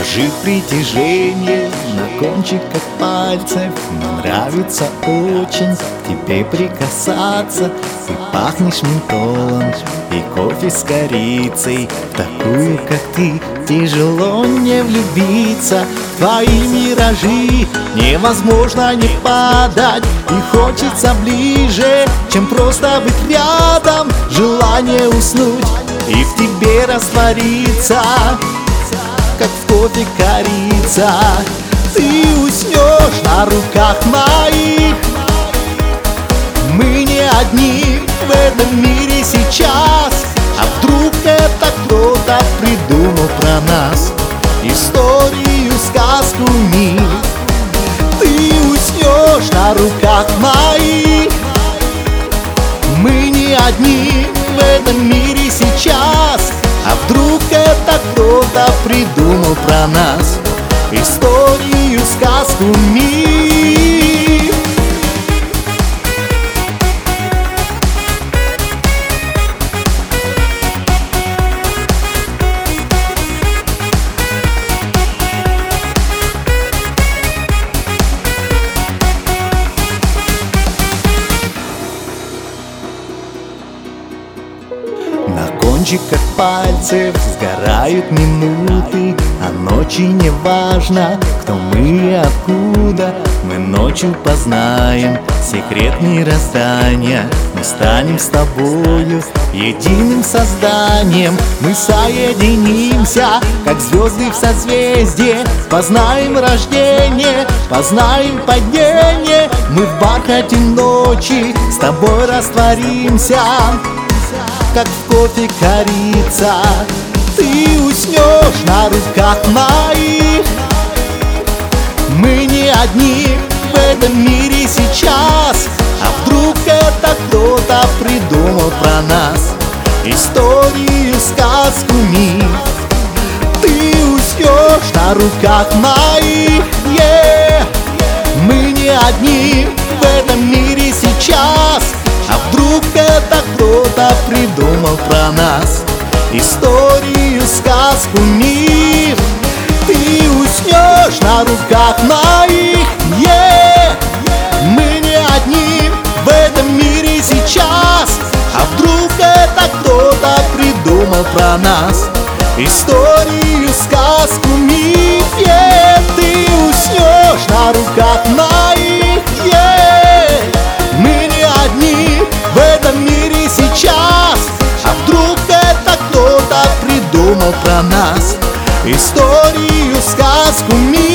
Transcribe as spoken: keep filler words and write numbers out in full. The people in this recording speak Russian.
миражи притяжения на кончиках пальцев. Мне нравится очень к тебе прикасаться. Ты пахнешь ментолом и кофе с корицей. В такую, как ты, тяжело не влюбиться. В твои миражи невозможно не падать. И хочется ближе, чем просто быть рядом. Желание уснуть и в тебе раствориться, как в кофе корица. Ты уснешь на руках моих. Мы не одни в этом мире сейчас. А вдруг это кто-то придумал про нас историю, сказку, мир. Ты уснешь на руках моих. Мы не одни в этом мире сейчас. А вдруг это кто-то придумал про нас историю, сказку, мир. На кончиках пальцев сгорают минуты, а ночи не важно, кто мы и откуда. Мы ночью познаем секрет мироздания. Мы станем с тобою единым созданием. Мы соединимся, как звезды в созвездии. Познаем рождение, познаем падение. Мы в бархате ночи с тобой растворимся, как в кофе корица. Ты уснешь на руках моих. Мы не одни в этом мире сейчас. А вдруг это кто-то придумал про нас историю, сказку, мир. Ты уснешь на руках моих, yeah. Мы не одни в этом мире сейчас. А вдруг это кто-то придумал про нас историю, сказку, мир. Ты уснешь на руках моих, yeah. Мы не одни в этом мире сейчас. А вдруг это кто-то придумал про нас историю, сказку, мир, yeah. Ты уснешь на руках моих, yeah. Мы не одни в этом мире сейчас. А вдруг это кто-то придумал про нас историю, сказку, мир.